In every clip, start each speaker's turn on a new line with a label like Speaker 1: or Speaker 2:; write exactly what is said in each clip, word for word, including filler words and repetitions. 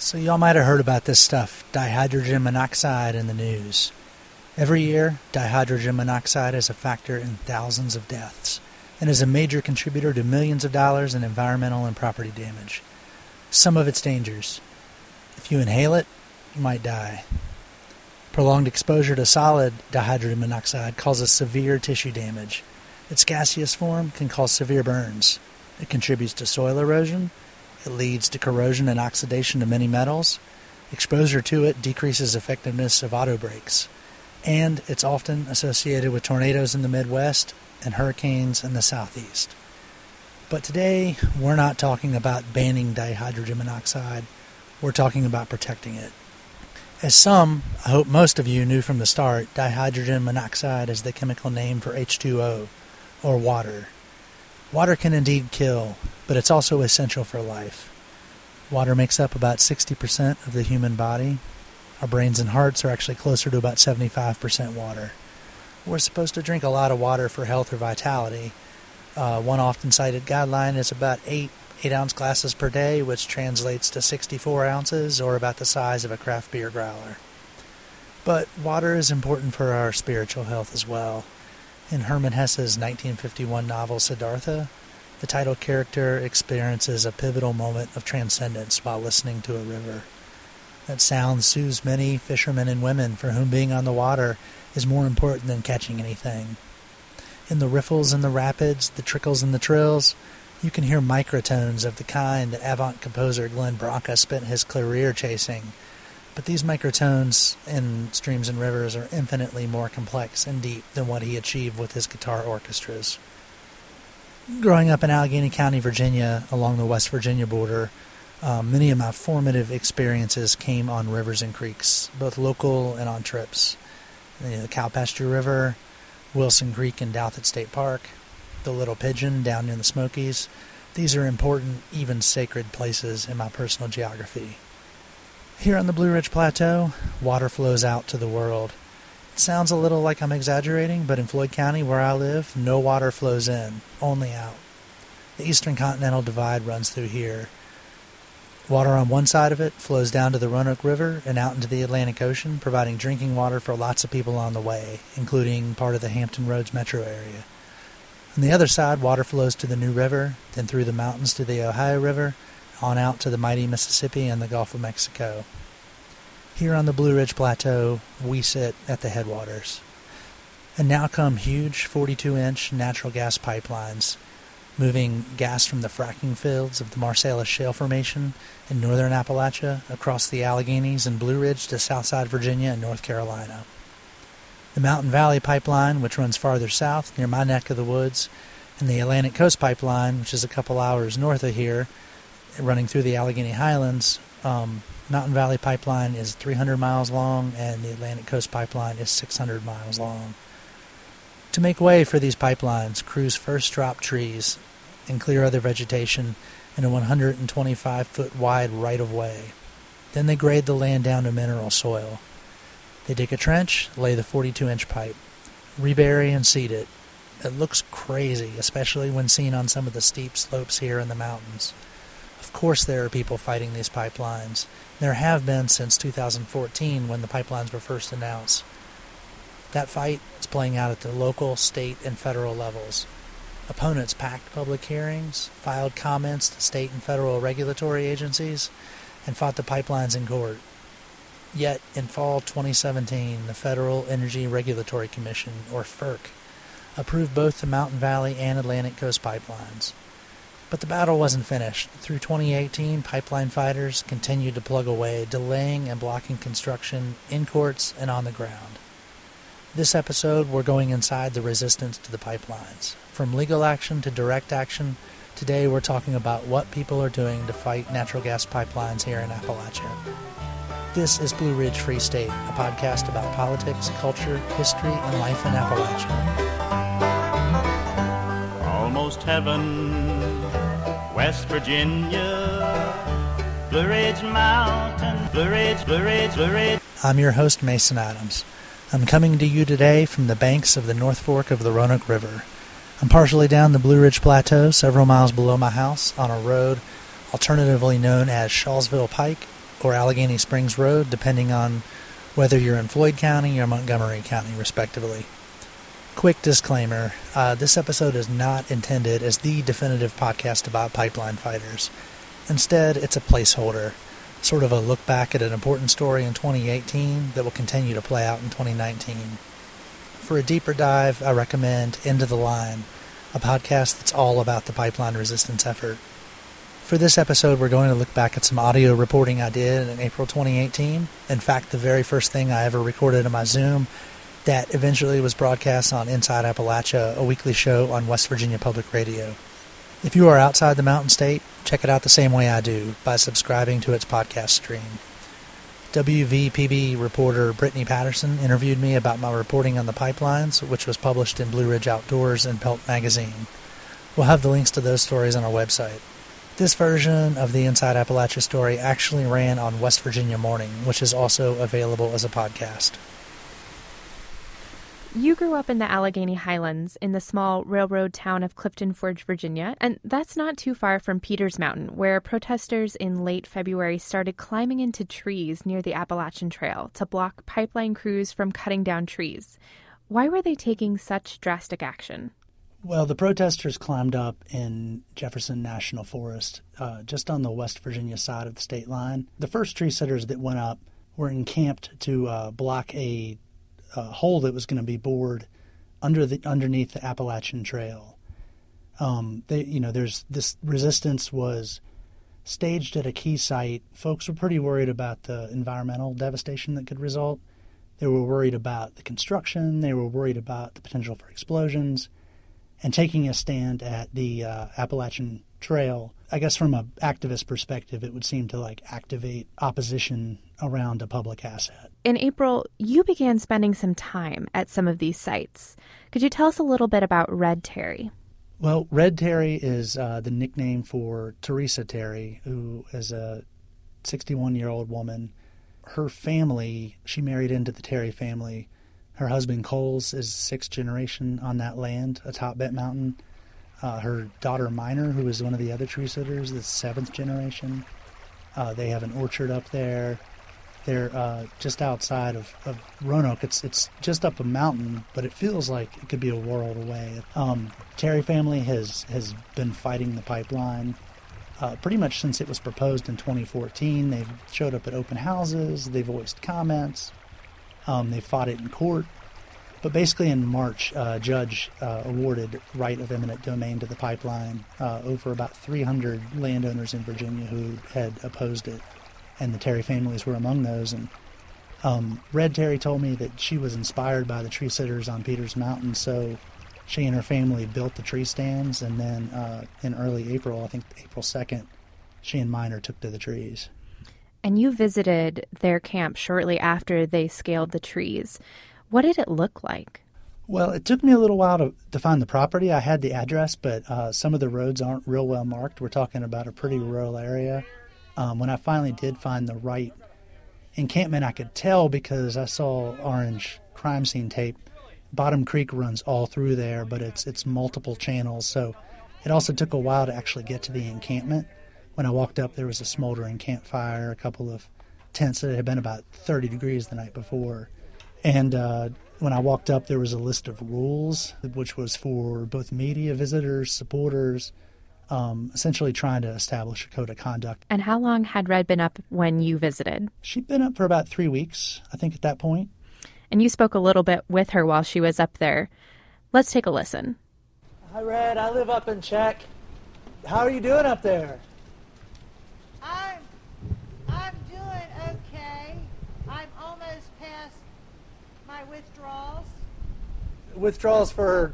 Speaker 1: So y'all might have heard about this stuff, dihydrogen monoxide, in the news. Every year, dihydrogen monoxide is a factor in thousands of deaths and is a major contributor to millions of dollars in environmental and property damage. Some of its dangers. If you inhale it, you might die. Prolonged exposure to solid dihydrogen monoxide causes severe tissue damage. Its gaseous form can cause severe burns. It contributes to soil erosion. It leads to corrosion and oxidation of many metals. Exposure to it decreases effectiveness of auto brakes. And it's often associated with tornadoes in the Midwest and hurricanes in the Southeast. But today, we're not talking about banning dihydrogen monoxide. We're talking about protecting it. As some, I hope most of you knew from the start, dihydrogen monoxide is the chemical name for H two O, or water. Water can indeed kill, but it's also essential for life. Water makes up about sixty percent of the human body. Our brains and hearts are actually closer to about seventy-five percent water. We're supposed to drink a lot of water for health or vitality. Uh, one often cited guideline is about eight eight-ounce glasses per day, which translates to sixty-four ounces, or about the size of a craft beer growler. But water is important for our spiritual health as well. In Hermann Hesse's nineteen fifty-one novel Siddhartha, the title character experiences a pivotal moment of transcendence while listening to a river. That sound soothes many fishermen and women for whom being on the water is more important than catching anything. In the riffles and the rapids, the trickles and the trills, you can hear microtones of the kind that avant composer Glenn Branca spent his career chasing. But these microtones in streams and rivers are infinitely more complex and deep than what he achieved with his guitar orchestras. Growing up in Allegheny County, Virginia, along the West Virginia border, um, many of my formative experiences came on rivers and creeks, both local and on trips. You know, the Cowpasture River, Wilson Creek in Douthit State Park, the Little Pigeon down near the Smokies. These are important, even sacred places in my personal geography. Here on the Blue Ridge Plateau, water flows out to the world. It sounds a little like I'm exaggerating, but in Floyd County, where I live, no water flows in, only out. The Eastern Continental Divide runs through here. Water on one side of it flows down to the Roanoke River and out into the Atlantic Ocean, providing drinking water for lots of people on the way, including part of the Hampton Roads metro area. On the other side, water flows to the New River, then through the mountains to the Ohio River, on out to the mighty Mississippi and the Gulf of Mexico. Here on the Blue Ridge Plateau, we sit at the headwaters. And now come huge forty-two inch natural gas pipelines, moving gas from the fracking fields of the Marcellus Shale Formation in northern Appalachia across the Alleghenies and Blue Ridge to Southside Virginia and North Carolina. The Mountain Valley Pipeline, which runs farther south near my neck of the woods, and the Atlantic Coast Pipeline, which is a couple hours north of here, running through the Allegheny Highlands. Um, Mountain Valley Pipeline is three hundred miles long, and the Atlantic Coast Pipeline is six hundred miles long. To make way for these pipelines, crews first drop trees and clear other vegetation in a one hundred twenty-five foot wide right-of-way. Then they grade the land down to mineral soil. They dig a trench, lay the forty-two inch pipe, rebury and seed it. It looks crazy, especially when seen on some of the steep slopes here in the mountains. Of course there are people fighting these pipelines. There have been since two thousand fourteen when the pipelines were first announced. That fight is playing out at the local, state, and federal levels. Opponents packed public hearings, filed comments to state and federal regulatory agencies, and fought the pipelines in court. Yet, in fall twenty seventeen, the Federal Energy Regulatory Commission, or FERC, approved both the Mountain Valley and Atlantic Coast pipelines. But the battle wasn't finished. Through twenty eighteen, pipeline fighters continued to plug away, delaying and blocking construction in courts and on the ground. This episode, we're going inside the resistance to the pipelines. From legal action to direct action, today we're talking about what people are doing to fight natural gas pipelines here in Appalachia. This is Blue Ridge Free State, a podcast about politics, culture, history, and life in Appalachia.
Speaker 2: Almost heaven, West Virginia, Blue Ridge Mountain, Blue Ridge, Blue Ridge, Blue Ridge.
Speaker 1: I'm your host, Mason Adams. I'm coming to you today from the banks of the North Fork of the Roanoke River. I'm partially down the Blue Ridge Plateau, several miles below my house, on a road alternatively known as Shawsville Pike, or Allegheny Springs Road, depending on whether you're in Floyd County or Montgomery County, respectively. Quick disclaimer, uh, this episode is not intended as the definitive podcast about pipeline fighters. Instead, it's a placeholder, sort of a look back at an important story in twenty eighteen that will continue to play out in twenty nineteen. For a deeper dive, I recommend End of the Line, a podcast that's all about the pipeline resistance effort. For this episode, we're going to look back at some audio reporting I did in April twenty eighteen. In fact, the very first thing I ever recorded on my Zoom that eventually was broadcast on Inside Appalachia, a weekly show on West Virginia Public Radio. If you are outside the Mountain State, check it out the same way I do, by subscribing to its podcast stream. W V P B reporter Brittany Patterson interviewed me about my reporting on the pipelines, which was published in Blue Ridge Outdoors and Pelt Magazine. We'll have the links to those stories on our website. This version of the Inside Appalachia story actually ran on West Virginia Morning, which is also available as a podcast.
Speaker 3: You grew up in the Allegheny Highlands in the small railroad town of Clifton Forge, Virginia, and that's not too far from Peters Mountain, where protesters in late February started climbing into trees near the Appalachian Trail to block pipeline crews from cutting down trees. Why were they taking such drastic action?
Speaker 1: Well, the protesters climbed up in Jefferson National Forest, uh, just on the West Virginia side of the state line. The first tree sitters that went up were encamped to uh, block a A hole that was going to be bored under the underneath the Appalachian Trail. Um, they, you know, there's this resistance was staged at a key site. Folks were pretty worried about the environmental devastation that could result. They were worried about the construction. They were worried about the potential for explosions. And taking a stand at the uh, Appalachian Trail, I guess from an activist perspective, it would seem to like activate opposition around a public asset.
Speaker 3: In April, you began spending some time at some of these sites. Could you tell us a little bit about Red Terry?
Speaker 1: Well, Red Terry is uh, the nickname for Teresa Terry, who is a sixty-one-year-old woman. Her family, she married into the Terry family. Her husband, Coles, is sixth generation on that land atop Bent Mountain. Uh, her daughter, Minor, who is one of the other tree sitters, is seventh generation. Uh, they have an orchard up there. They're uh, just outside of, of Roanoke. It's it's just up a mountain, but it feels like it could be a world away. Um, Terry family has, has been fighting the pipeline uh, pretty much since it was proposed in twenty fourteen. They've showed up at open houses. They've voiced comments. Um, they fought it in court. But basically in March, uh, a judge uh, awarded right of eminent domain to the pipeline uh, over about three hundred landowners in Virginia who had opposed it. And the Terry families were among those. And um, Red Terry told me that she was inspired by the tree sitters on Peters Mountain, so she and her family built the tree stands, and then uh, in early April, I think April second, she and Minor took to the trees.
Speaker 3: And you visited their camp shortly after they scaled the trees. What did it look like?
Speaker 1: Well, it took me a little while to, to find the property. I had the address, but uh, some of the roads aren't real well marked. We're talking about a pretty rural area. Um, when I finally did find the right encampment, I could tell because I saw orange crime scene tape. Bottom Creek runs all through there, but it's it's multiple channels, so it also took a while to actually get to the encampment. When I walked up, there was a smoldering campfire, a couple of tents that had been about thirty degrees the night before. And uh, when I walked up, there was a list of rules, which was for both media, visitors, supporters, Um, essentially trying to establish a code of conduct.
Speaker 3: And how long had Red been up when you visited?
Speaker 1: She'd been up for about three weeks, I think, at that point.
Speaker 3: And you spoke a little bit with her while she was up there. Let's take a listen.
Speaker 1: Hi, Red. I live up in Czech. How are you doing up there?
Speaker 4: I'm, I'm doing okay. I'm almost past my withdrawals.
Speaker 1: Withdrawals for...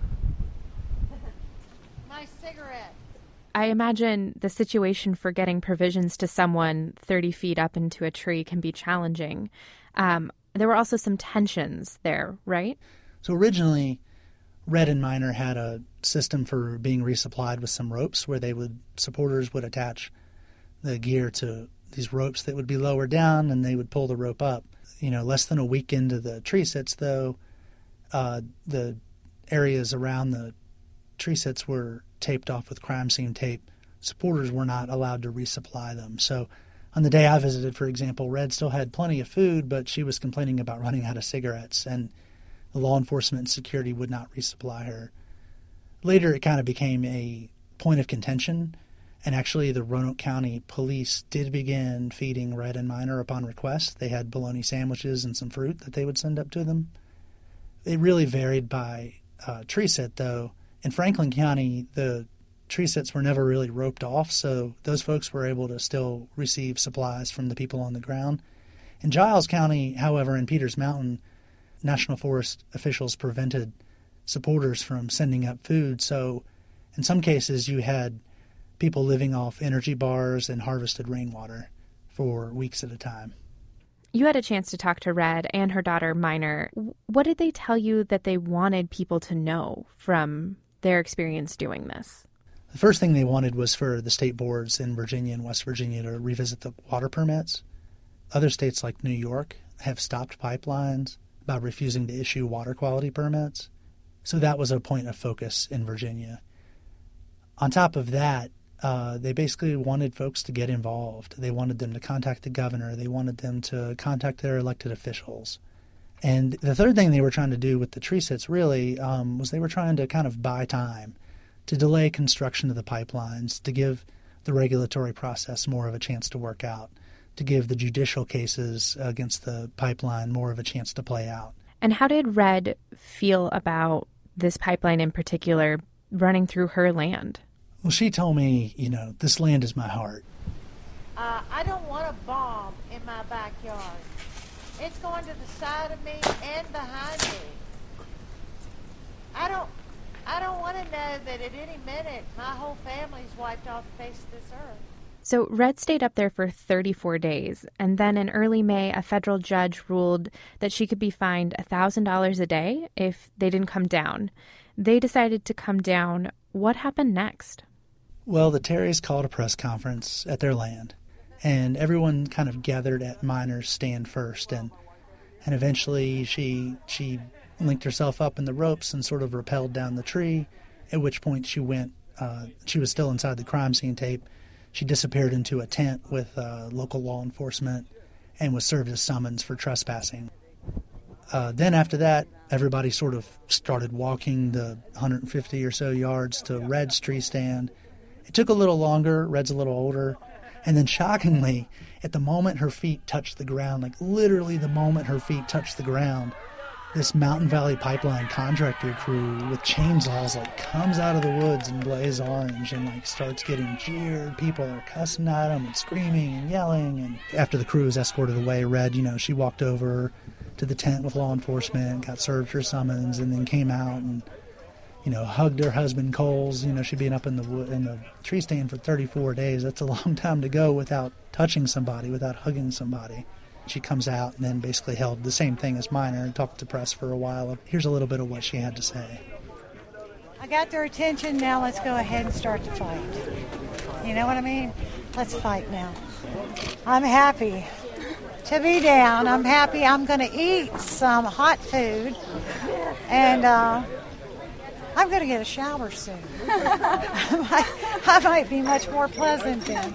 Speaker 4: My cigarette.
Speaker 3: I imagine the situation for getting provisions to someone thirty feet up into a tree can be challenging. Um, there were also some tensions there, right?
Speaker 1: So originally, Red and Minor had a system for being resupplied with some ropes where they would, supporters would attach the gear to these ropes that would be lower down and they would pull the rope up. You know, less than a week into the tree sits, though, uh, the areas around the tree sits were taped off with crime scene tape. Supporters were not allowed to resupply them. So On the day I visited, for example, Red still had plenty of food, but she was complaining about running out of cigarettes, and the law enforcement and security would not resupply her. Later, it kind of became a point of contention, and actually the Roanoke County Police did begin feeding Red and Minor upon request. They had bologna sandwiches and some fruit that they would send up to them. It really varied by uh, tree sit, though. In Franklin County, the tree sits were never really roped off, so those folks were able to still receive supplies from the people on the ground. In Giles County, however, in Peters Mountain, National Forest officials prevented supporters from sending up food, so in some cases you had people living off energy bars and harvested rainwater for weeks at a time.
Speaker 3: You had a chance to talk to Red and her daughter, Minor. What did they tell you that they wanted people to know from their experience doing this?
Speaker 1: The first thing they wanted was for the state boards in Virginia and West Virginia to revisit the water permits. Other states like New York have stopped pipelines by refusing to issue water quality permits. So that was a point of focus in Virginia. On top of that, uh, they basically wanted folks to get involved. They wanted them to contact the governor. They wanted them to contact their elected officials. And the third thing they were trying to do with the tree sits really um, was they were trying to kind of buy time, to delay construction of the pipelines, to give the regulatory process more of a chance to work out, to give the judicial cases against the pipeline more of a chance to play out.
Speaker 3: And how did Red feel about this pipeline in particular running through her land?
Speaker 1: Well, she told me, you know, this land is my heart.
Speaker 4: Uh, I don't want a bomb in my backyard. It's going to the side of me and behind me. I don't I don't want to know that at any minute my whole family's wiped off the face of this earth.
Speaker 3: So Red stayed up there for thirty-four days, and then in early May, a federal judge ruled that she could be fined one thousand dollars a day if they didn't come down. They decided to come down. What happened next?
Speaker 1: Well, the Terrys called a press conference at their land, and everyone kind of gathered at Minor's stand first, and and eventually she she linked herself up in the ropes and sort of rappelled down the tree, at which point she went, uh, she was still inside the crime scene tape. She disappeared into a tent with uh, local law enforcement and was served a summons for trespassing. Uh, then after that, everybody sort of started walking the one hundred fifty or so yards to Red's tree stand. It took a little longer. Red's a little older. And then shockingly, at the moment her feet touched the ground, like literally the moment her feet touched the ground, this Mountain Valley Pipeline contractor crew with chainsaws like comes out of the woods in blaze orange and like starts getting jeered. People are cussing at them and screaming and yelling. And after the crew was escorted away, Red, you know, she walked over to the tent with law enforcement, got served her summons, and then came out and, you know, hugged her husband Coles. You know, she'd been up in the wood, in the tree stand for thirty-four days. That's a long time to go without touching somebody, without hugging somebody. She comes out and then basically held the same thing as Minor and talked to press for a while. Here's a little bit of what she had to say.
Speaker 4: I got their attention, now let's go ahead and start the fight. You know what I mean? Let's fight now. I'm happy to be down. I'm happy I'm going to eat some hot food. And uh, I'm going to get a shower soon. I, might, I might be much more pleasant then.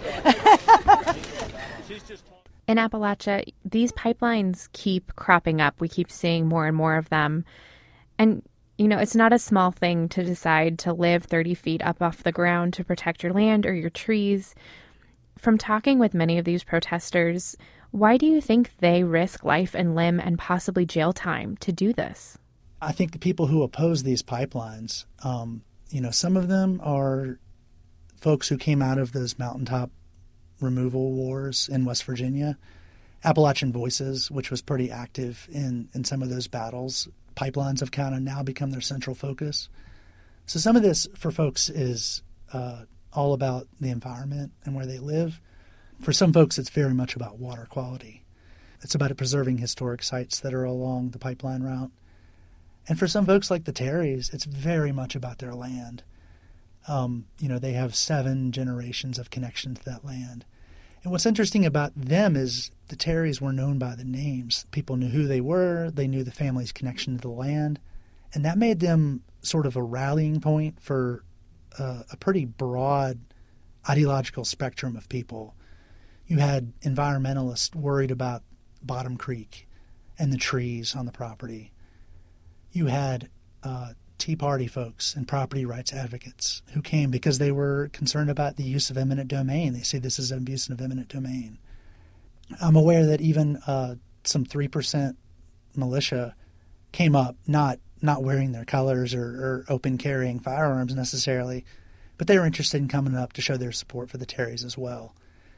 Speaker 3: In Appalachia, these pipelines keep cropping up. We keep seeing more and more of them. And, you know, it's not a small thing to decide to live thirty feet up off the ground to protect your land or your trees. From talking with many of these protesters, why do you think they risk life and limb and possibly jail time to do this?
Speaker 1: I think the people who oppose these pipelines, um, you know, some of them are folks who came out of those mountaintop removal wars in West Virginia. Appalachian Voices, which was pretty active in, in some of those battles. Pipelines have kind of now become their central focus. So some of this for folks is uh, all about the environment and where they live. For some folks, it's very much about water quality. It's about preserving historic sites that are along the pipeline route. And for some folks like the Terrys, it's very much about their land. Um, you know, they have seven generations of connection to that land. And what's interesting about them is the Terrys were known by the names. People knew who they were. They knew the family's connection to the land. And that made them sort of a rallying point for uh, a pretty broad ideological spectrum of people. You had environmentalists worried about Bottom Creek and the trees on the property. You had uh, Tea Party folks and property rights advocates who came because they were concerned about the use of eminent domain. They say this is an abuse of eminent domain. I'm aware that even uh, some three percent militia came up, not not wearing their colors or, or open carrying firearms necessarily, but they were interested in coming up to show their support for the Terrys as well.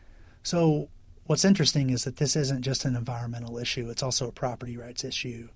Speaker 1: So what's interesting is that this isn't just an environmental issue, it's also a property rights issue.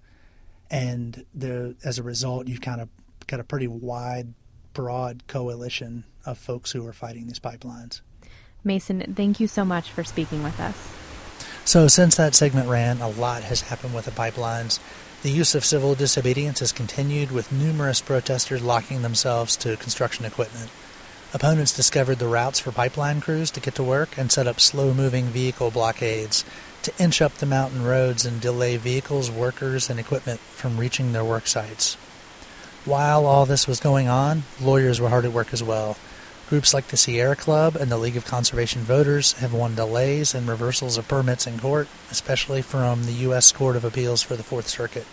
Speaker 1: And the, as a result, you've kind of got a pretty wide, broad coalition of folks who are fighting these pipelines.
Speaker 3: Mason, thank you so much for speaking with us.
Speaker 1: So since that segment ran, a lot has happened with the pipelines. The use of civil disobedience has continued, with numerous protesters locking themselves to construction equipment. Opponents discovered the routes for pipeline crews to get to work and set up slow-moving vehicle blockades to inch up the mountain roads and delay vehicles, workers, and equipment from reaching their work sites. While all this was going on, lawyers were hard at work as well. Groups like the Sierra Club and the League of Conservation Voters have won delays and reversals of permits in court, especially from the U S Court of Appeals for the Fourth Circuit.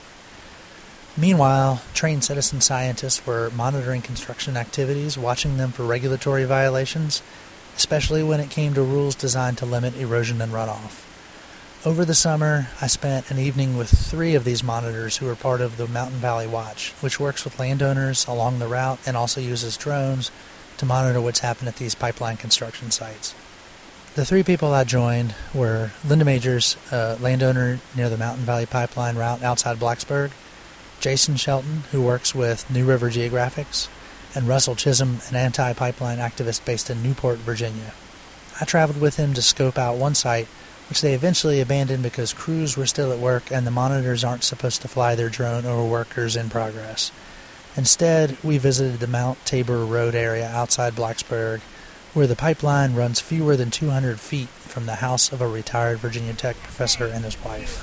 Speaker 1: Meanwhile, trained citizen scientists were monitoring construction activities, watching them for regulatory violations, especially when it came to rules designed to limit erosion and runoff. Over the summer, I spent an evening with three of these monitors who are part of the Mountain Valley Watch, which works with landowners along the route and also uses drones to monitor what's happened at these pipeline construction sites. The three people I joined were Linda Majors, a landowner near the Mountain Valley Pipeline route outside Blacksburg, Jason Shelton, who works with New River Geographics, and Russell Chisholm, an anti-pipeline activist based in Newport, Virginia. I traveled with him to scope out one site, which they eventually abandoned because crews were still at work and the monitors aren't supposed to fly their drone over workers in progress. Instead, we visited the Mount Tabor Road area outside Blacksburg, where the pipeline runs fewer than two hundred feet from the house of a retired Virginia Tech professor and his wife.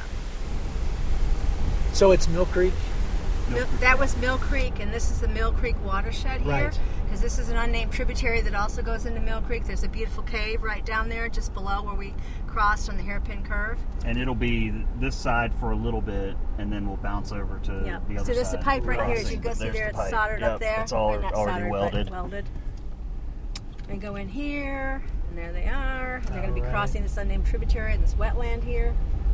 Speaker 1: So it's Mill Creek?
Speaker 5: Mill, that was Mill Creek, and this is the Mill Creek watershed here.
Speaker 1: Right.
Speaker 5: Because this is an unnamed tributary that also goes into Mill Creek. There's a beautiful cave right down there, just below where we crossed on the hairpin curve.
Speaker 6: And it'll be this side for a little bit, and then we'll bounce over to
Speaker 5: yep.
Speaker 6: the other side.
Speaker 5: So there's a pipe right here. As you go see there, it's soldered
Speaker 6: yep,
Speaker 5: up there.
Speaker 6: It's all
Speaker 5: and that's
Speaker 6: already
Speaker 5: soldered,
Speaker 6: welded.
Speaker 5: welded. And go in here, and there they are. And they're going to be
Speaker 1: right.
Speaker 5: crossing this unnamed tributary in this wetland here.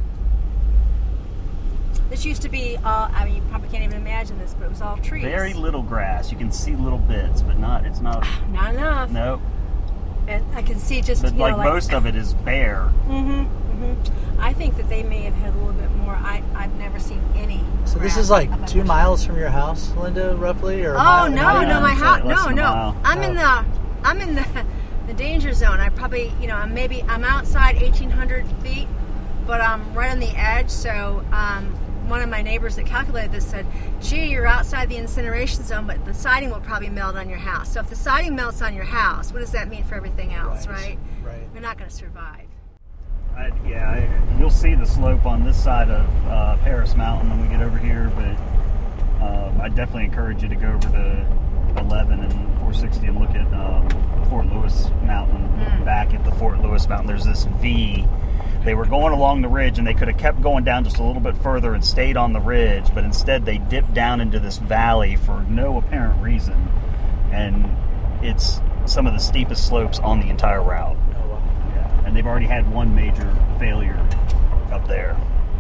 Speaker 5: This used to be all, I mean, you probably can't even imagine this, but it was all trees.
Speaker 6: Very little grass. You can see little bits, but not, it's not.
Speaker 5: Not enough.
Speaker 6: No.
Speaker 5: And I can see just,
Speaker 6: But
Speaker 5: you
Speaker 6: like,
Speaker 5: know, like
Speaker 6: most of it is bare.
Speaker 5: Mm-hmm, mm-hmm. I think that they may have had a little bit more. I, I've never seen any.
Speaker 1: So this
Speaker 5: grass
Speaker 1: is like
Speaker 5: up
Speaker 1: two
Speaker 5: under.
Speaker 1: miles from your house, Linda, roughly? Or a
Speaker 5: Oh,
Speaker 1: mile,
Speaker 5: no,
Speaker 1: mile
Speaker 5: no,
Speaker 1: and a
Speaker 5: my
Speaker 1: half?
Speaker 5: house,
Speaker 6: It's like less
Speaker 5: no,
Speaker 6: than a
Speaker 5: no.
Speaker 6: mile.
Speaker 5: I'm in the, I'm in the, the danger zone. I probably, you know, I'm maybe, I'm outside eighteen hundred feet, but I'm right on the edge, so, um, one of my neighbors that calculated this said, gee, you're outside the incineration zone, but the siding will probably melt on your house. So if the siding melts on your house, what does that mean for everything else, right?
Speaker 1: Right. right.
Speaker 5: You're not going to survive.
Speaker 6: I, yeah, I, you'll see the slope on this side of uh, Paris Mountain when we get over here, but uh, I definitely encourage you to go over to eleven and four sixty and look at um, Fort Lewis Mountain.
Speaker 5: Mm.
Speaker 6: Look back at the Fort Lewis Mountain. There's this V. They were going along the ridge, and they could have kept going down just a little bit further and stayed on the ridge, but instead they dipped down into this valley for no apparent reason, and it's some of the steepest slopes on the entire route.
Speaker 1: Oh, wow.
Speaker 6: Yeah. And they've already had one major failure up there.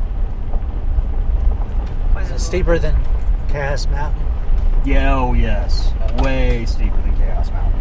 Speaker 1: Is it steeper than Cass Mountain?
Speaker 6: Yeah, oh yes. Way steeper than Chaos Mountain.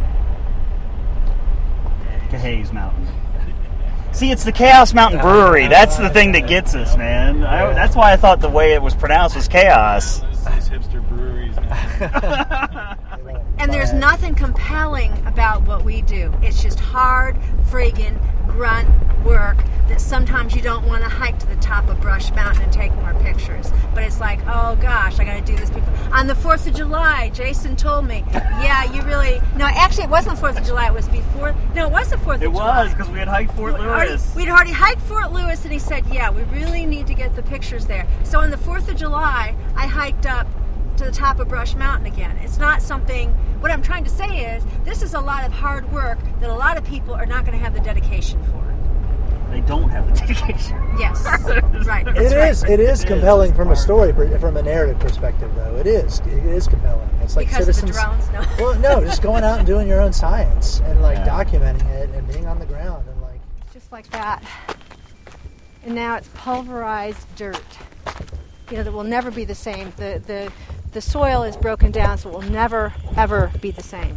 Speaker 6: Cahays Mountain. See, it's the Chaos Mountain Brewery. That's the thing that gets us, man. I, that's why I thought the way it was pronounced was Chaos.
Speaker 7: Those, those hipster breweries, man.
Speaker 5: And there's nothing compelling about what we do. It's just hard, friggin' grunt work that sometimes you don't want to hike to the top of Brush Mountain and take more pictures. But it's like, oh gosh, I got to do this before. On the fourth of July, Jason told me, yeah, you really... No, actually, it wasn't the fourth of July. It was before... No, it was the fourth
Speaker 6: It
Speaker 5: of July.
Speaker 6: was, because we had hiked Fort
Speaker 5: We'd already,
Speaker 6: Lewis.
Speaker 5: we'd already hiked Fort Lewis, and he said, yeah, we really need to get the pictures there. So on the fourth of July, I hiked up to the top of Brush Mountain again. It's not something, what I'm trying to say is, this is a lot of hard work that a lot of people are not going to have the dedication for.
Speaker 6: They don't have the dedication.
Speaker 5: Yes, right.
Speaker 1: It
Speaker 5: That's
Speaker 1: is.
Speaker 5: right.
Speaker 1: It is
Speaker 6: It
Speaker 1: compelling
Speaker 6: is
Speaker 1: from a
Speaker 6: hard.
Speaker 1: story, per- from a narrative perspective, though. It is. It is compelling. It's like
Speaker 5: Because
Speaker 1: citizens.
Speaker 5: of the drones? No.
Speaker 1: Well, no, just going out and doing your own science and like
Speaker 6: Yeah.
Speaker 1: documenting it and being on the ground and like.
Speaker 5: Just like that. And now it's pulverized dirt. You know, that will never be the same. The, the, the soil is broken down, so it will never, ever be the same.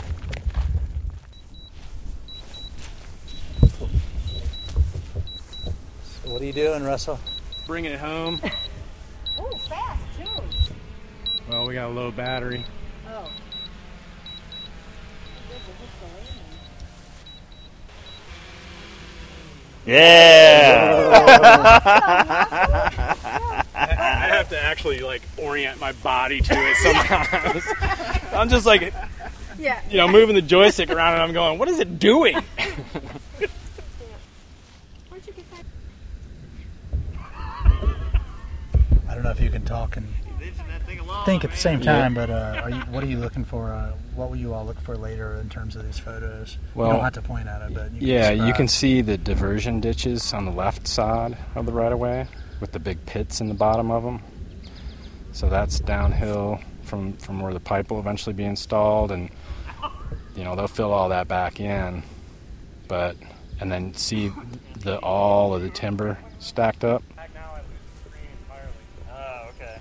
Speaker 1: So what are you doing, Russell?
Speaker 7: Bringing it home.
Speaker 5: Oh, fast, too.
Speaker 7: Well, we got a low battery.
Speaker 5: Oh.
Speaker 6: Yeah.
Speaker 7: I have to actually like orient my body to it sometimes. I'm just like,
Speaker 5: Yeah.
Speaker 7: you know, moving the joystick around and I'm going, what is it doing?
Speaker 5: Where'd you get that?
Speaker 1: I don't know if you can talk and think at the same time, but uh, are you, what are you looking for? Uh, what will you all look for later in terms of these photos?
Speaker 8: Well,
Speaker 1: you don't have to point at it, but you can
Speaker 8: Yeah, you
Speaker 1: describe.
Speaker 8: can see the diversion ditches on the left side of the right-of-way with the big pits in the bottom of them. So that's downhill from, from where the pipe will eventually be installed, and you know they'll fill all that back in. But and then see the all of the timber stacked up.
Speaker 6: Oh, okay.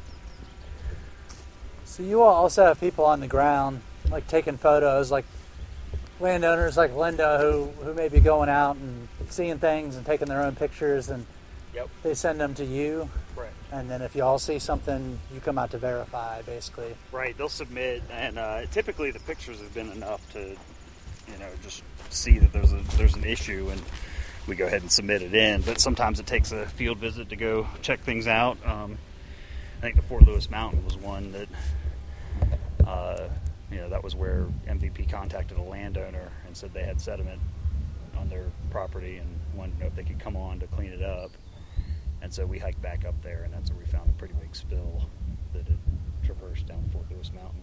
Speaker 1: So you all also have people on the ground, like taking photos, like landowners like Linda, who who may be going out and seeing things and taking their own pictures, and
Speaker 6: Yep.
Speaker 1: they send them to you.
Speaker 6: Right.
Speaker 1: And then if you all see something, you come out to verify, basically.
Speaker 6: Right. They'll submit, and uh, typically the pictures have been enough to, you know, just see that there's a there's an issue, and we go ahead and submit it in. But sometimes it takes a field visit to go check things out. Um, I think the Fort Lewis Mountain was one that, uh, you know, that was where M V P contacted a landowner and said they had sediment on their property and wanted to know if they could come on to clean it up. And so we hiked back up there, and that's where we found a pretty big spill that had traversed down Fort Lewis Mountain.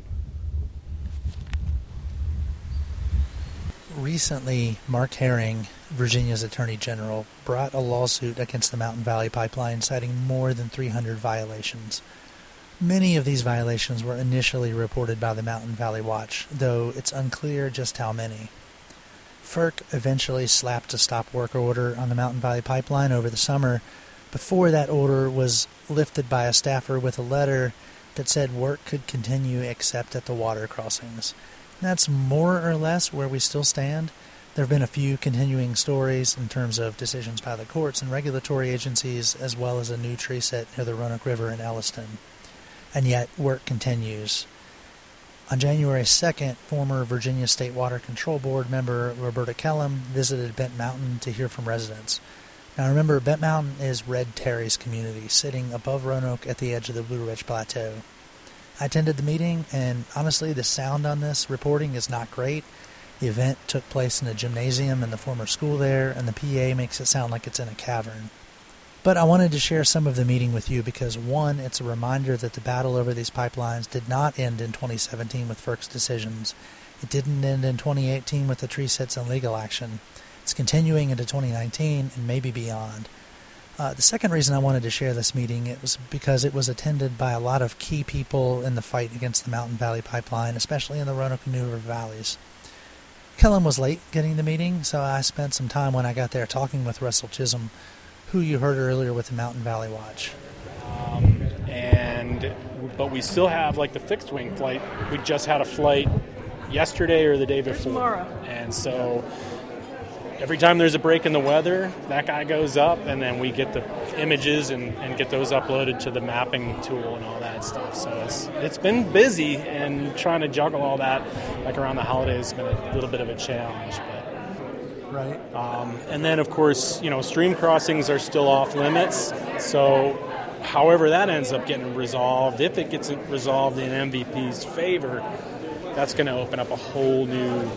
Speaker 1: Recently, Mark Herring, Virginia's Attorney General, brought a lawsuit against the Mountain Valley Pipeline citing more than three hundred violations. Many of these violations were initially reported by the Mountain Valley Watch, though it's unclear just how many. FERC eventually slapped a stop work order on the Mountain Valley Pipeline over the summer, before that order was lifted by a staffer with a letter that said work could continue except at the water crossings. That's more or less where we still stand. There have been a few continuing stories in terms of decisions by the courts and regulatory agencies, as well as a new tree set near the Roanoke River in Elliston. And yet, work continues. On January second, former Virginia State Water Control Board member Roberta Kellum visited Bent Mountain to hear from residents. Now remember, Bent Mountain is Red Terry's community, sitting above Roanoke at the edge of the Blue Ridge Plateau. I attended the meeting, and honestly, the sound on this reporting is not great. The event took place in a gymnasium in the former school there, and the P A makes it sound like it's in a cavern. But I wanted to share some of the meeting with you because, one, it's a reminder that the battle over these pipelines did not end in twenty seventeen with FERC's decisions. It didn't end in twenty eighteen with the tree sits and legal action. It's continuing into twenty nineteen and maybe beyond. Uh, the second reason I wanted to share this meeting it was because it was attended by a lot of key people in the fight against the Mountain Valley Pipeline, especially in the Roanoke and New River valleys. Kellum was late getting the meeting, so I spent some time when I got there talking with Russell Chisholm, who you heard earlier with the Mountain Valley Watch.
Speaker 9: Um, and but we still have like the fixed wing flight. We just had a flight yesterday or the day before.
Speaker 5: Tomorrow.
Speaker 9: And so every time there's a break in the weather, that guy goes up, and then we get the images and, and get those uploaded to the mapping tool and all that stuff. So it's it's been busy, and trying to juggle all that like around the holidays has been a little bit of a challenge. But
Speaker 1: Right.
Speaker 9: Um, and then, of course, you know, stream crossings are still off limits. So however that ends up getting resolved, if it gets resolved in M V P's favor, that's going to open up a whole new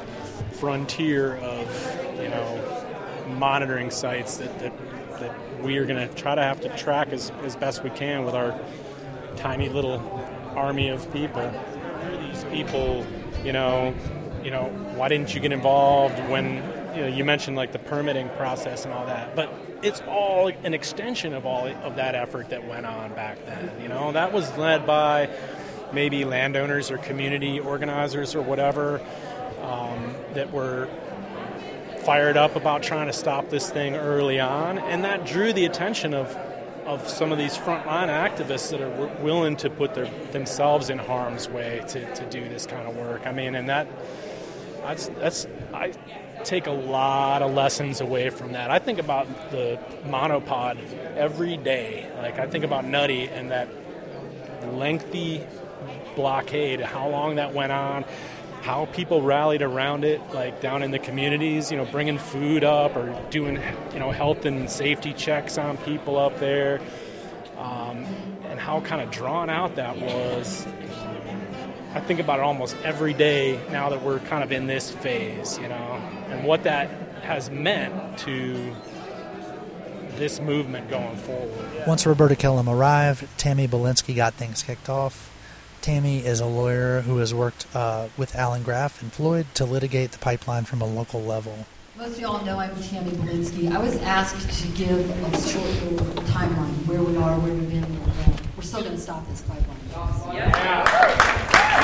Speaker 9: frontier of, you know, monitoring sites that, that, that we are going to try to have to track as, as best we can with our tiny little army of people. These people, you know, you know, why didn't you get involved when, you know, you mentioned like the permitting process and all that, but it's all an extension of all of that effort that went on back then. You know, that was led by maybe landowners or community organizers or whatever um, that were fired up about trying to stop this thing early on, and that drew the attention of of some of these frontline activists that are w- willing to put their themselves in harm's way to, to do this kind of work. I mean, and that that's that's I take a lot of lessons away from that. I think about the monopod every day. Like I think about Nutty and that lengthy blockade, how long that went on, how people rallied around it, like down in the communities, you know, bringing food up or doing, you know, health and safety checks on people up there, um, and how kind of drawn out that was. I think about it almost every day now that we're kind of in this phase, you know, and what that has meant to this movement going forward.
Speaker 1: Once Roberta Kellam arrived, Tammy Belinsky got things kicked off. Tammy is a lawyer who has worked uh, with Alan Graff and Floyd to litigate the pipeline from a local level.
Speaker 10: Most of y'all know I'm Tammy Belinsky. I was asked to give a short little timeline, where we are, where we've been, where we're going. We're still going to stop this pipeline. Yeah.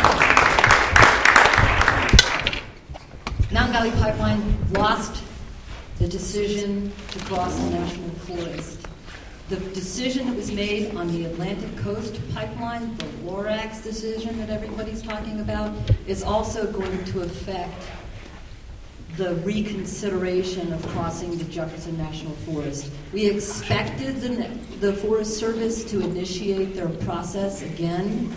Speaker 10: Mountain Valley Pipeline lost the decision to cross the National Forest. The decision that was made on the Atlantic Coast Pipeline, the Lorax decision that everybody's talking about, is also going to affect the reconsideration of crossing the Jefferson National Forest. We expected the, the Forest Service to initiate their process again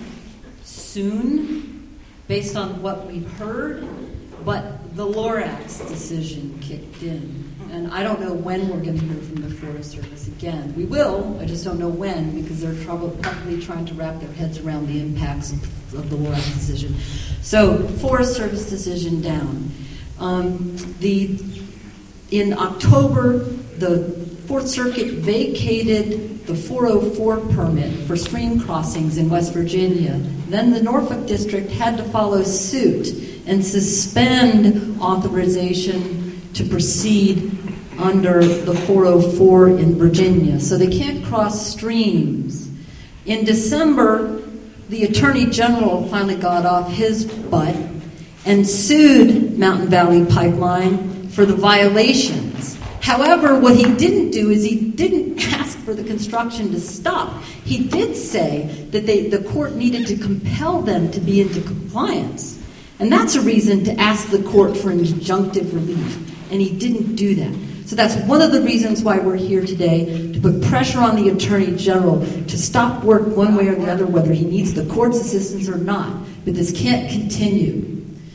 Speaker 10: soon, based on what we've heard, but the Lorax decision kicked in. And I don't know when we're going to hear from the Forest Service again. We will, I just don't know when, because they're trouble, probably trying to wrap their heads around the impacts of, of the Lorax decision. So, Forest Service decision down. Um, the in October, the Fourth Circuit vacated the four oh four permit for stream crossings in West Virginia. Then the Norfolk District had to follow suit and suspend authorization to proceed under the four oh four in Virginia. So they can't cross streams. In December, the Attorney General finally got off his butt and sued Mountain Valley Pipeline for the violations. However, what he didn't do is he didn't ask for the construction to stop. He did say that they, the court needed to compel them to be into compliance. And that's a reason to ask the court for injunctive relief. And he didn't do that. So that's one of the reasons why we're here today, to put pressure on the Attorney General to stop work one way or the other, whether he needs the court's assistance or not. But this can't continue.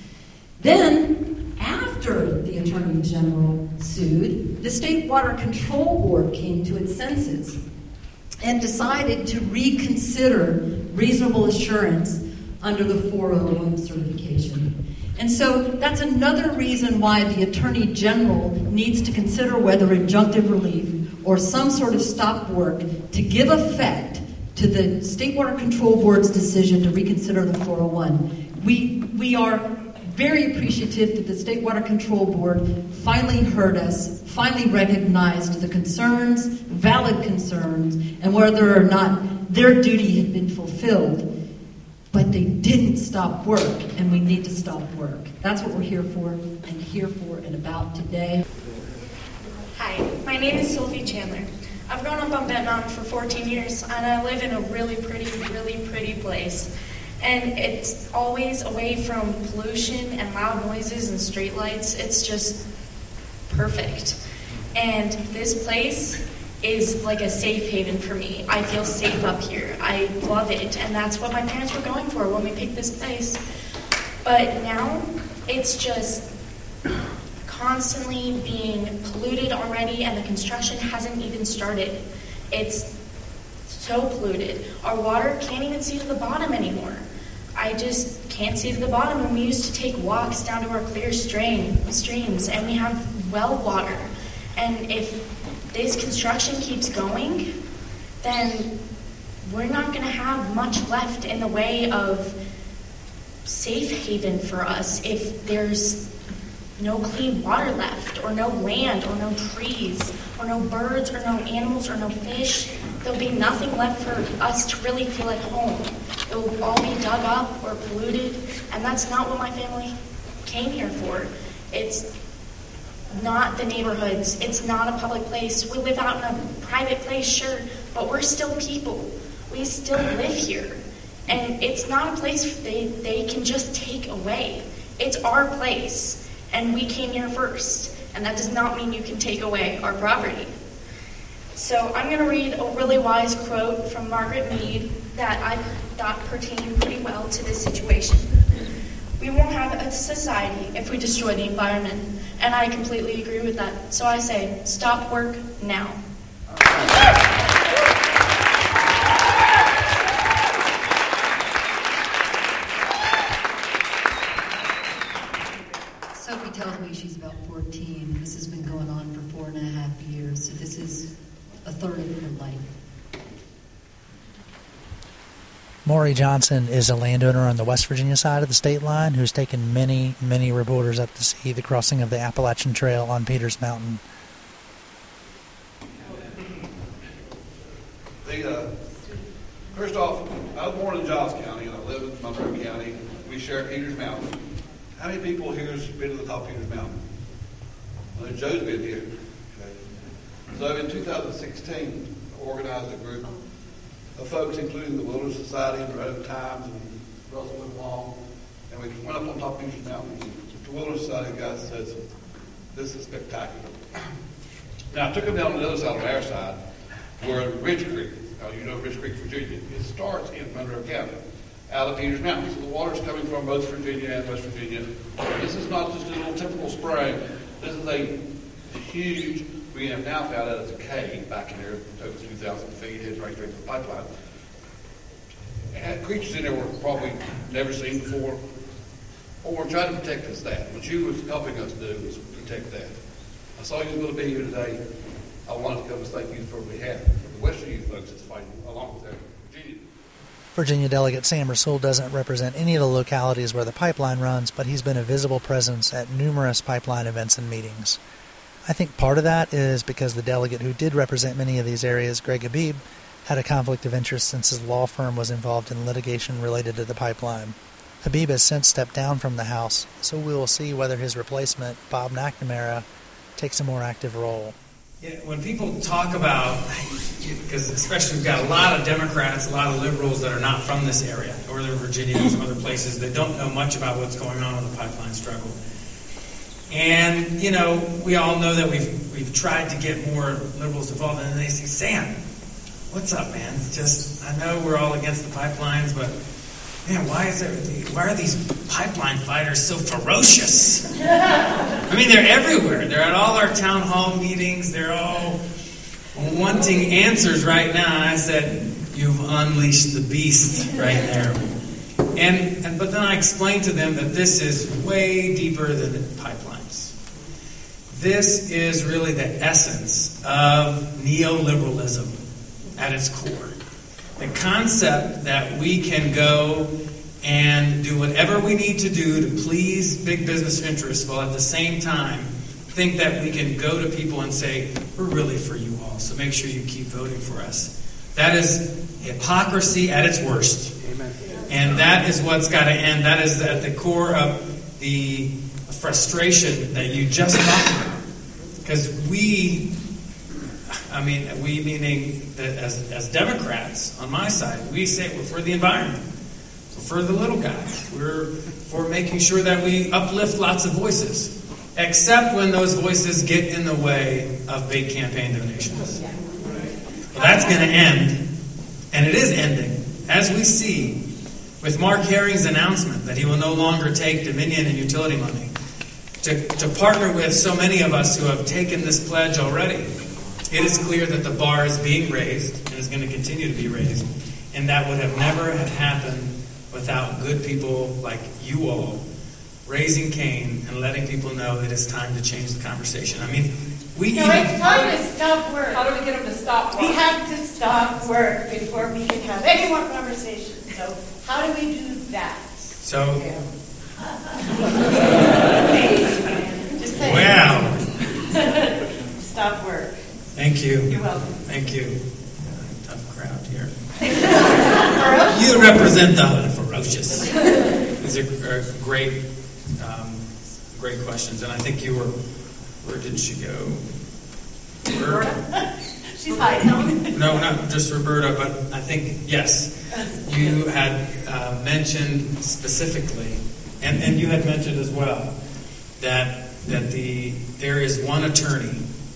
Speaker 10: Then, after the Attorney General sued, the State Water Control Board came to its senses and decided to reconsider reasonable assurance under the four oh one certification. And so that's another reason why the Attorney General needs to consider whether injunctive relief or some sort of stop work to give effect to the State Water Control Board's decision to reconsider the four oh one. We, we are very appreciative that the State Water Control Board finally heard us, finally recognized the concerns, valid concerns, and whether or not their duty had been fulfilled. But they didn't stop work, and we need to stop work. That's what we're here for, and here for and about today.
Speaker 11: Hi, my name is Sylvie Chandler. I've grown up on Benton Mountain for fourteen years, and I live in a really pretty, really pretty place. And it's always away from pollution and loud noises and streetlights. It's just perfect. And this place is like a safe haven for me. I feel safe up here. I love it. And that's what my parents were going for when we picked this place. But now it's just constantly being polluted already, and the construction hasn't even started. It's so polluted. Our water can't even see to the bottom anymore. I just can't see to the bottom, and we used to take walks down to our clear stream, streams, and we have well water. And if this construction keeps going, then we're not going to have much left in the way of safe haven for us if there's no clean water left, or no land, or no trees, or no birds, or no animals, or no fish. There'll be nothing left for us to really feel at home. It will all be dug up or polluted, and that's not what my family came here for. It's not the neighborhoods. It's not a public place. We live out in a private place, sure, but we're still people. We still live here. And it's not a place they, they can just take away. It's our place. And we came here first, and that does not mean you can take away our property. So I'm going to read a really wise quote from Margaret Mead that I thought pertained pretty well to this situation. We won't have a society if we destroy the environment, and I completely agree with that. So I say, stop work now.
Speaker 10: Sophie tells me she's about fourteen. This has been going on for four and a half years, so this is a third of her life.
Speaker 1: Maury Johnson is a landowner on the West Virginia side of the state line who's taken many, many reporters up to see the crossing of the Appalachian Trail on Peters Mountain.
Speaker 12: The, uh, first off, I was born in Giles County and I live in Monroe County. We share Peters Mountain. How many people here has been to the top of Peters Mountain? Well, Joe's been here. Okay. So in two thousand sixteen, I organized a group of folks, including the Wilderness Society and the Red Oak Times and Russell went along, and we went up on top of Peters Mountain. The Wilderness Society guys said, "This is spectacular." Now I took them down to the other side, on our side, where Ridge Creek, now you know Ridge Creek, Virginia, it starts in Monroe County, out of Peters Mountain. So the water's coming from both Virginia and West Virginia. This is not just a little typical spring. This is a huge, we have now found out it's a cave back in there, over two thousand feet, it's right straight to the pipeline. And creatures in there were probably never seen before. What we're trying to protect is that. What you was helping us do is protect that. I saw you was going to be here today. I wanted to come and thank you for what we have. For the Western youth folks that's fighting along with their Virginia.
Speaker 1: Virginia Delegate Sam Rasool doesn't represent any of the localities where the pipeline runs, but he's been a visible presence at numerous pipeline events and meetings. I think part of that is because the delegate who did represent many of these areas, Greg Habib, had a conflict of interest since his law firm was involved in litigation related to the pipeline. Habib has since stepped down from the House, so we will see whether his replacement, Bob McNamara, takes a more active role.
Speaker 13: Yeah, when people talk about, because especially we've got a lot of Democrats, a lot of liberals that are not from this area, Northern Virginia and some other places that don't know much about what's going on with the pipeline struggle. And, you know, we all know that we've we've tried to get more liberals involved, and they say, Sam, what's up, man? Just, I know we're all against the pipelines, but, man, why is there, why are these pipeline fighters so ferocious? I mean, they're everywhere. They're at all our town hall meetings. They're all wanting answers right now. And I said, you've unleashed the beast right there. And, and but then I explained to them that this is way deeper than the pipelines. This is really the essence of neoliberalism at its core. The concept that we can go and do whatever we need to do to please big business interests while at the same time think that we can go to people and say, we're really for you all, so make sure you keep voting for us. That is hypocrisy at its worst.
Speaker 9: Amen.
Speaker 13: And that is what's got to end. That is at the core of the frustration that you just talked about. Because we, I mean, we meaning that as, as Democrats on my side, we say we're for the environment. We're for the little guy. We're for making sure that we uplift lots of voices. Except when those voices get in the way of big campaign donations. Well, that's going to end. And it is ending. As we see with Mark Herring's announcement that he will no longer take Dominion and utility money, to, to partner with so many of us who have taken this pledge already, it is clear that the bar is being raised and is going to continue to be raised. And that would have never have happened without good people like you all raising Cain and letting people know it is time to change the conversation. I mean, We
Speaker 4: No,
Speaker 13: even,
Speaker 4: it's time to stop work.
Speaker 14: How do we get them to stop
Speaker 4: We
Speaker 14: work?
Speaker 4: have to stop work before we can have any more conversations. So how do we do that?
Speaker 13: so,
Speaker 4: Just say.
Speaker 13: wow.
Speaker 4: Stop work.
Speaker 13: Thank you.
Speaker 4: You're welcome.
Speaker 13: Thank you. Tough crowd here. You represent the ferocious. These are, are great, um, great questions, and I think you were. Where did she go? Roberta?
Speaker 4: She's hiding.
Speaker 13: No, not just Roberta, but I think yes. You had uh, mentioned specifically, and, and you had mentioned as well that that the there is one attorney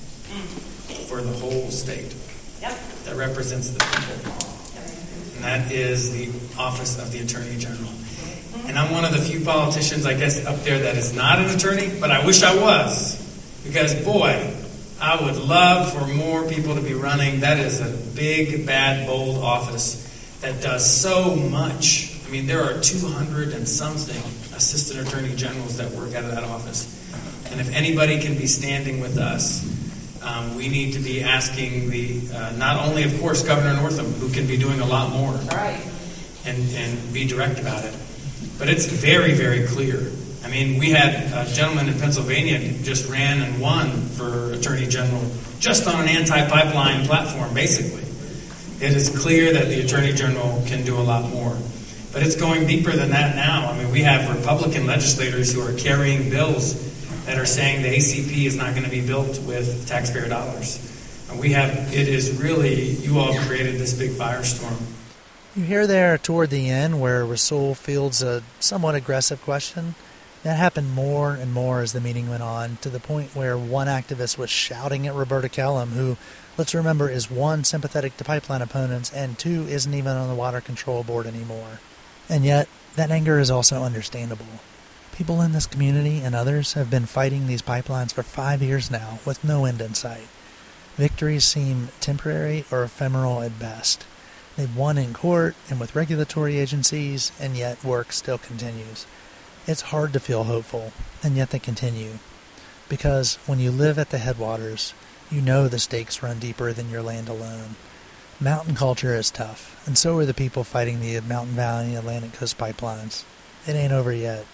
Speaker 13: for the whole state
Speaker 4: Yep.
Speaker 13: that represents the people. And that is the Office of the Attorney General. And I'm one of the few politicians, I guess, up there that is not an attorney, but I wish I was. Because, boy, I would love for more people to be running. That is a big, bad, bold office that does so much. I mean, there are two hundred and something assistant attorney generals that work out of that office. And if anybody can be standing with us, Um, we need to be asking the, uh, not only, of course, Governor Northam, who can be doing a lot more,
Speaker 14: Right.
Speaker 13: and, and be direct about it, but it's very, very clear. I mean, we had a gentleman in Pennsylvania just ran and won for Attorney General just on an anti-pipeline platform, basically. It is clear that the Attorney General can do a lot more. But it's going deeper than that now. I mean, we have Republican legislators who are carrying bills that are saying the A C P is not going to be built with taxpayer dollars. And we have, it is really, you all created this big firestorm.
Speaker 1: You hear there toward the end where Rasul fields a somewhat aggressive question. That happened more and more as the meeting went on, to the point where one activist was shouting at Roberta Kellam, who, let's remember, is one, sympathetic to pipeline opponents, and two, isn't even on the Water Control Board anymore. And yet, that anger is also understandable. People in this community and others have been fighting these pipelines for five years now, with no end in sight. Victories seem temporary or ephemeral at best. They've won in court and with regulatory agencies, and yet work still continues. It's hard to feel hopeful, and yet they continue. Because when you live at the headwaters, you know the stakes run deeper than your land alone. Mountain culture is tough, and so are the people fighting the Mountain Valley and Atlantic Coast pipelines. It ain't over yet.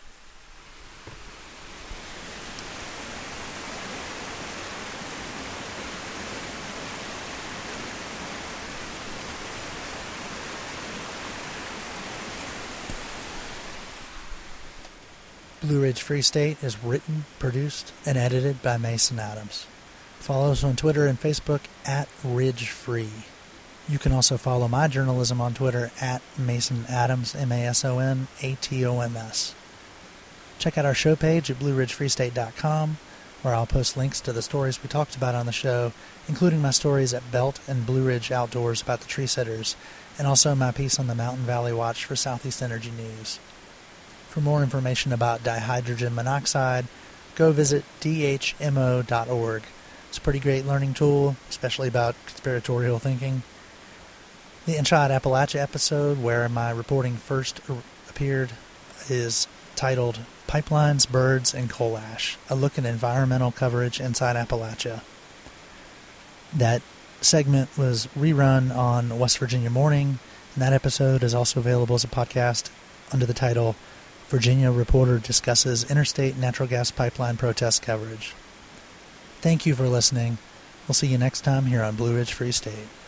Speaker 1: Blue Ridge Free State is written, produced, and edited by Mason Adams. Follow us on Twitter and Facebook at Ridge Free. You can also follow my journalism on Twitter at Mason Adams, M A S O N A T O M S. Check out our show page at blue ridge free state dot com, where I'll post links to the stories we talked about on the show, including my stories at Belt and Blue Ridge Outdoors about the tree sitters, and also my piece on the Mountain Valley Watch for Southeast Energy News. For more information about dihydrogen monoxide, go visit d h m o dot org. It's a pretty great learning tool, especially about conspiratorial thinking. The Inside Appalachia episode, where my reporting first appeared, is titled Pipelines, Birds, and Coal Ash, a look at environmental coverage inside Appalachia. That segment was rerun on West Virginia Morning, and that episode is also available as a podcast under the title Virginia Reporter Discusses Interstate Natural Gas Pipeline Protest Coverage. Thank you for listening. We'll see you next time here on Blue Ridge Free State.